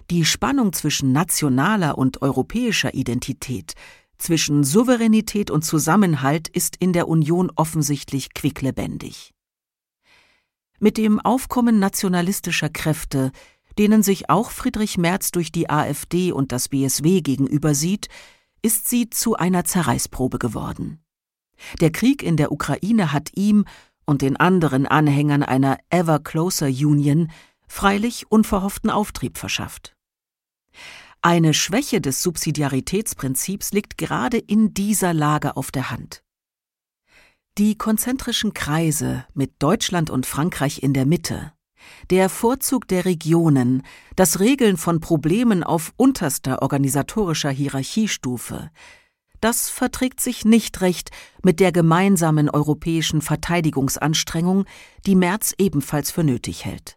Die Spannung zwischen nationaler und europäischer Identität, zwischen Souveränität und Zusammenhalt ist in der Union offensichtlich quicklebendig. Mit dem Aufkommen nationalistischer Kräfte, denen sich auch Friedrich Merz durch die AfD und das BSW gegenüber sieht, ist sie zu einer Zerreißprobe geworden. Der Krieg in der Ukraine hat ihm und den anderen Anhängern einer Ever Closer Union freilich unverhofften Auftrieb verschafft. Eine Schwäche des Subsidiaritätsprinzips liegt gerade in dieser Lage auf der Hand. Die konzentrischen Kreise mit Deutschland und Frankreich in der Mitte, der Vorzug der Regionen, das Regeln von Problemen auf unterster organisatorischer Hierarchiestufe, das verträgt sich nicht recht mit der gemeinsamen europäischen Verteidigungsanstrengung, die Merz ebenfalls für nötig hält.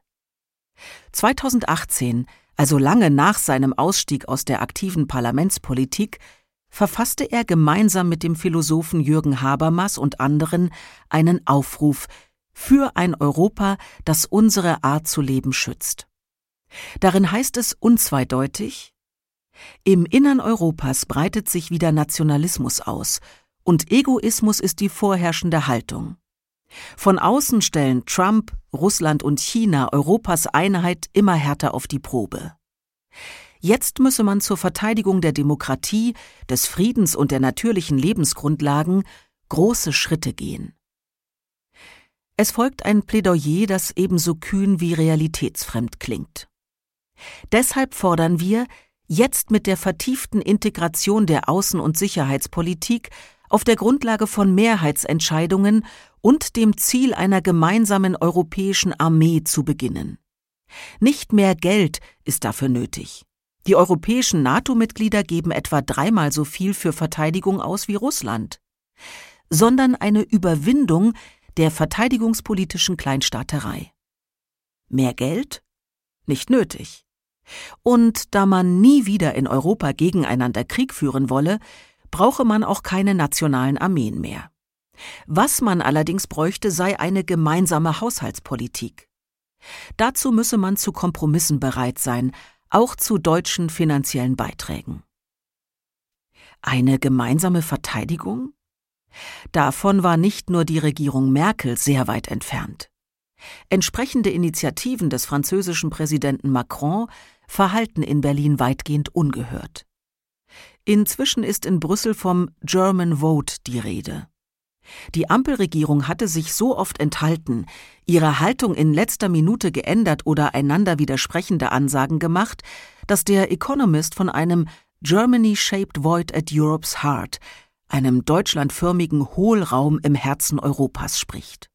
2018, also lange nach seinem Ausstieg aus der aktiven Parlamentspolitik, verfasste er gemeinsam mit dem Philosophen Jürgen Habermas und anderen einen Aufruf für ein Europa, das unsere Art zu leben schützt. Darin heißt es unzweideutig: Im Innern Europas breitet sich wieder Nationalismus aus und Egoismus ist die vorherrschende Haltung. Von außen stellen Trump, Russland und China Europas Einheit immer härter auf die Probe. Jetzt müsse man zur Verteidigung der Demokratie, des Friedens und der natürlichen Lebensgrundlagen große Schritte gehen. Es folgt ein Plädoyer, das ebenso kühn wie realitätsfremd klingt. Deshalb fordern wir, jetzt mit der vertieften Integration der Außen- und Sicherheitspolitik auf der Grundlage von Mehrheitsentscheidungen und dem Ziel einer gemeinsamen europäischen Armee zu beginnen. Nicht mehr Geld ist dafür nötig. Die europäischen NATO-Mitglieder geben etwa 3-mal so viel für Verteidigung aus wie Russland, sondern eine Überwindung der verteidigungspolitischen Kleinstaaterei. Mehr Geld? Nicht nötig. Und da man nie wieder in Europa gegeneinander Krieg führen wolle, brauche man auch keine nationalen Armeen mehr. Was man allerdings bräuchte, sei eine gemeinsame Haushaltspolitik. Dazu müsse man zu Kompromissen bereit sein, auch zu deutschen finanziellen Beiträgen. Eine gemeinsame Verteidigung? Davon war nicht nur die Regierung Merkel sehr weit entfernt. Entsprechende Initiativen des französischen Präsidenten Macron verhallten in Berlin weitgehend ungehört. Inzwischen ist in Brüssel vom German Vote die Rede. Die Ampelregierung hatte sich so oft enthalten, ihre Haltung in letzter Minute geändert oder einander widersprechende Ansagen gemacht, dass der Economist von einem Germany-shaped void at Europe's heart, einem deutschlandförmigen Hohlraum im Herzen Europas spricht.